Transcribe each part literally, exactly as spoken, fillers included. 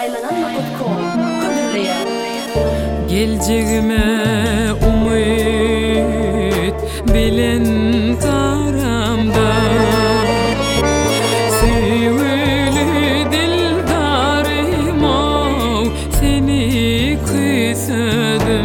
aylanan nokta com Kudurluya Geleceğime umut bilen karamda Sevgili dildarım ol seni kıysadım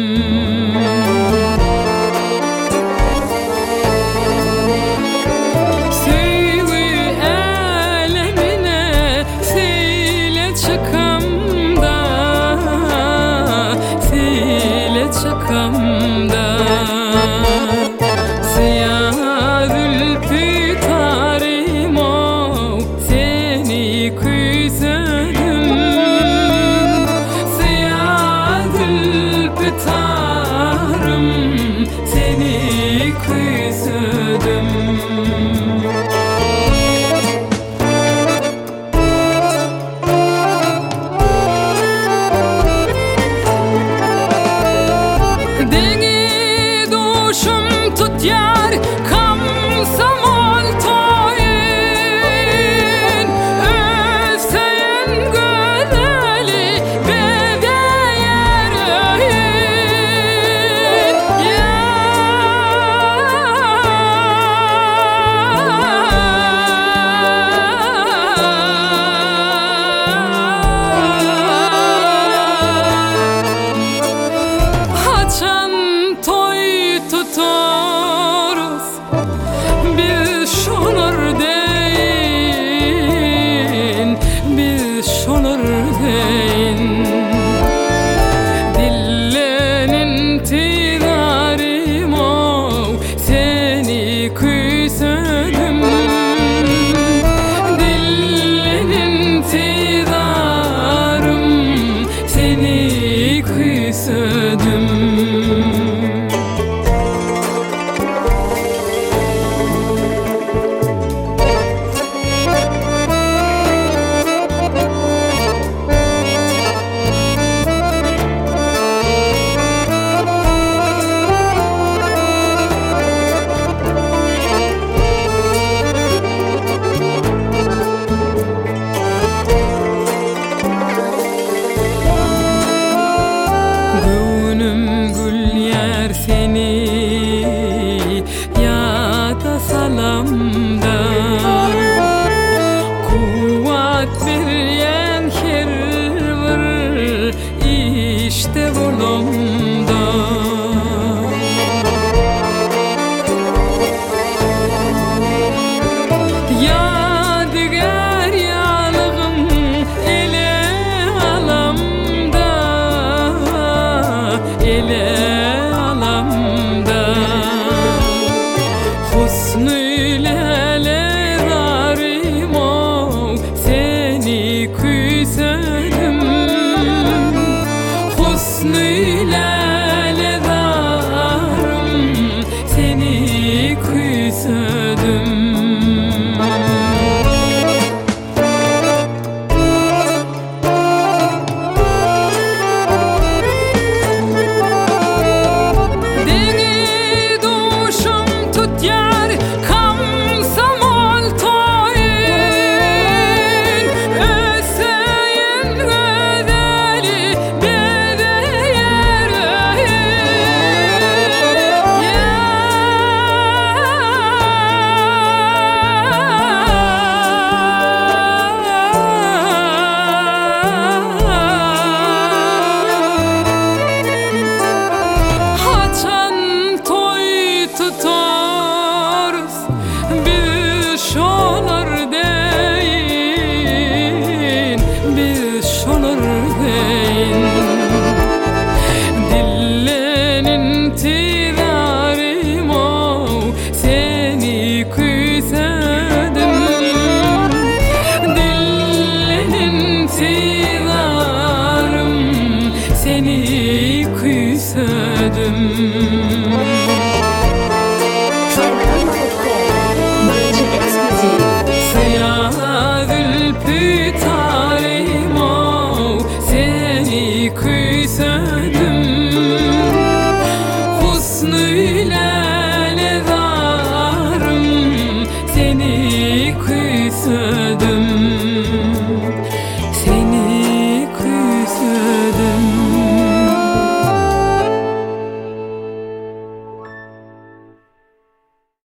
Çakamda siyah zülfü tarim ol seni kıysadım Siyah zülfü tarım seni kıysadım Yar kamsam oltayın Özseyin göneli bedeyer öğün Haçan toy tutar Dillenin tidarim ol seni kıysadım Dillenin tidarım seni kıysadım Seni yada salamda Kuvvet beryen her var işte bolumda Yadigar yalığım ele alamda ele Husnü ile darim ol seni kıysadım Husnü ile darim seni kıysadım Dillenin tidarim ol seni kıysadım Dillenin tidarım seni kıysadım